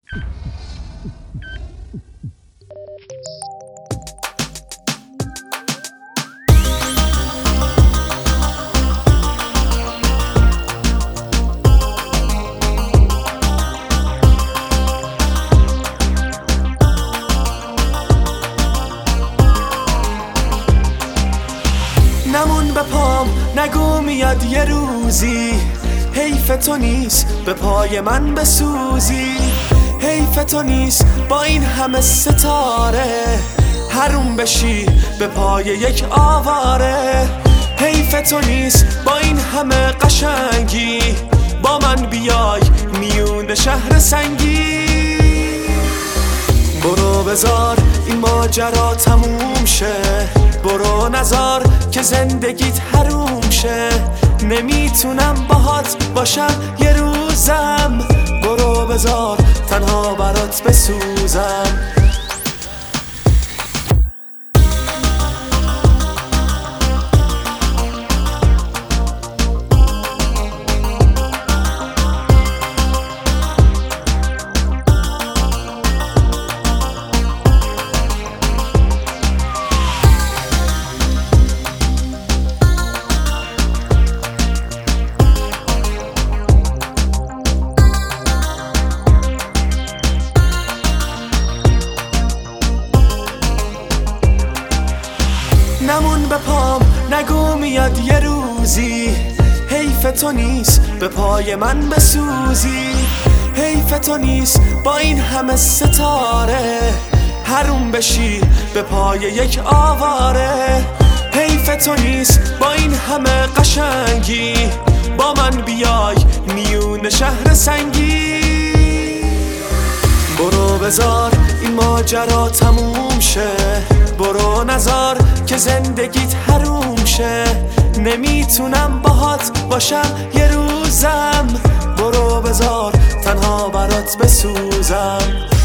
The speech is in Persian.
نمون به پام نگو میاد یه روزی حیف تو نیست به پای من بسوزی، حیف تو نیست با این همه ستاره حروم بشی به پای یک آواره، حیف تو نیست با این همه قشنگی با من بیای میون شهر سنگی. برو بذار این ماجرا تموم شه، برو نذار که زندگیت حروم شه، نمیتونم باهات باشم یه روزم، برو بذار تنها برات بسوزم. نمون به پام نگو میاد یه روزی حیف تو نیست به پای من بسوزی، حیف تو نیست با این همه ستاره حروم بشی به پای یک آواره، حیف تو نیست با این همه قشنگی با من بیای میون شهر سنگی. برو بذار این ماجرا تموم شه، برو نذار که زندگیت حروم شه، نمیتونم باهات باشم یه روزم، برو بذار تنها برات بسوزم.